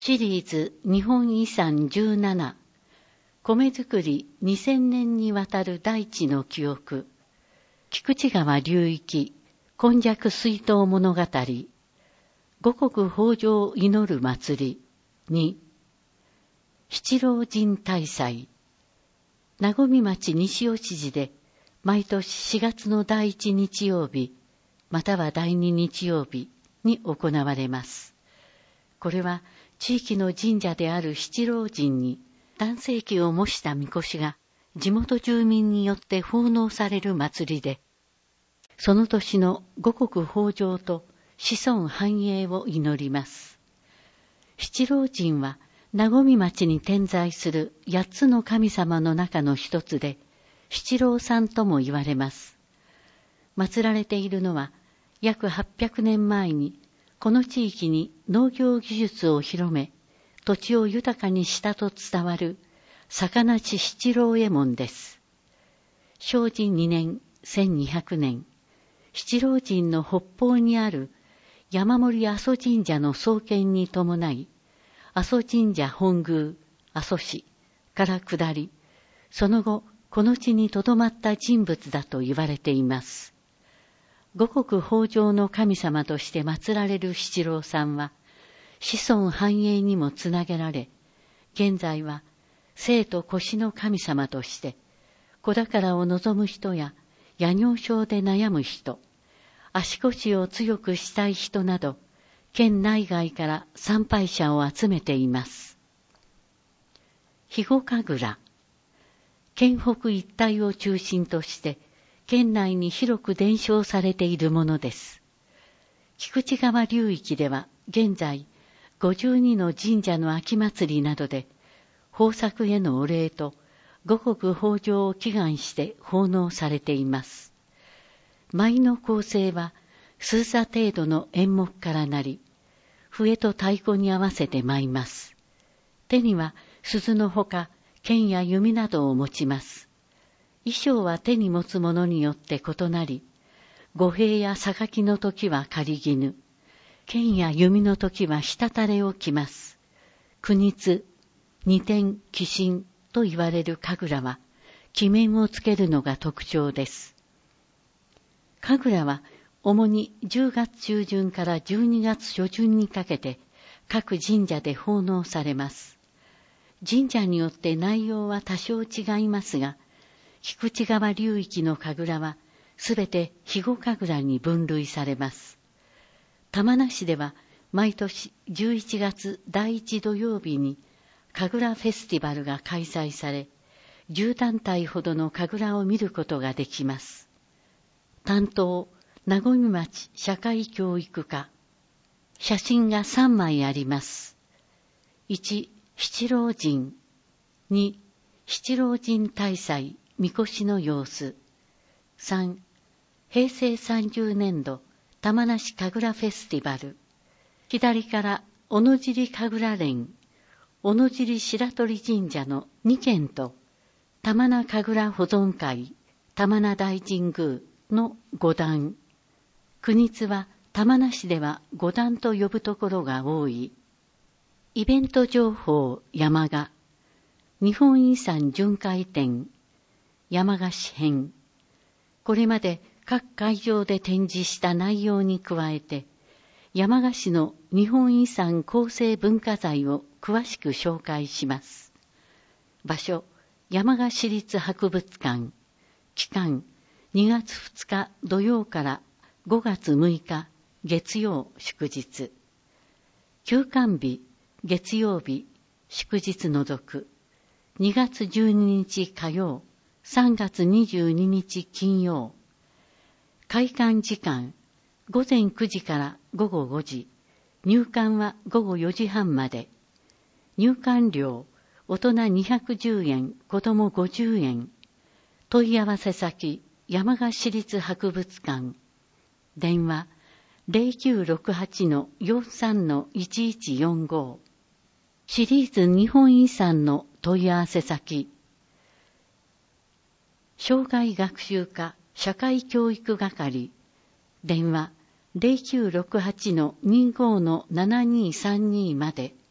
シリーズ日本遺産17、米作り2000年にわたる大地の記憶、菊池川流域、今昔水筒物語、五穀豊穣を祈る祭りに、七老神大祭、名古町西吉寺で毎年4月の第1日曜日、または第2日曜日に行われます。これは地域の神社である七老神に男性器を模した神輿が地元住民によって奉納される祭りで、その年の五穀豊穣と子孫繁栄を祈ります。七老神は名古町に点在する8つの神様の中の一つで、七老さんとも言われます。祀られているのは、約800年前にこの地域に農業技術を広め、土地を豊かにしたと伝わる坂地七老右衛門です。正治2年1200年、七老神の北方にある山森阿蘇神社の創建に伴い、阿蘇神社本宮、阿蘇市から下り、その後、この地に留まった人物だと言われています。五穀豊穣の神様として祀られる七老さんは、子孫繁栄にもつなげられ、現在は生と腰の神様として、子宝を望む人や夜尿症で悩む人、足腰を強くしたい人など、県内外から参拝者を集めています。肥後神楽。県北一帯を中心として、県内に広く伝承されているものです。菊池川流域では現在52の神社の秋祭りなどで豊作へのお礼と五穀豊穣を祈願して奉納されています。舞の構成は数座程度の演目からなり、笛と太鼓に合わせて舞います。手には鈴のほか剣や弓などを持ちます。衣装は手に持つものによって異なり、御幣や榊の時は狩絹、剣や弓の時は滴れを着ます。九日、二天、鬼神と言われる神楽は、鬼面をつけるのが特徴です。神楽は主に10月中旬から12月初旬にかけて各神社で奉納されます。神社によって内容は多少違いますが、菊池川流域の神楽はすべて肥後神楽に分類されます。玉名市では毎年11月第1土曜日に神楽フェスティバルが開催され、10団体ほどの神楽を見ることができます。担当、名古町社会教育課。写真が3枚あります。1、七老神。2、七老神大祭、神輿の様子。3、平成30年度玉名市神楽フェスティバル。左から小野尻神楽連、小野尻白鳥神社の2件と、玉名神楽保存会、玉名大神宮の5段。九日は玉名市では5段と呼ぶところが多い。イベント情報山鹿。日本遺産巡回展。山鹿市編。これまで各会場で展示した内容に加えて、山鹿市の日本遺産構成文化財を詳しく紹介します。場所、山鹿市立博物館。期間、2月2日土曜から5月6日月曜祝日。休館日、月曜日、祝日除く。2月12日火曜、3月22日金曜。開館時間、午前9時から午後5時。入館は午後4時半まで。入館料、大人210円、子供50円。問い合わせ先、山鹿市立博物館。電話、0968-43-1145。シリーズ日本遺産の問い合わせ先。障害学習課社会教育係。電話、0968-25-7232まで。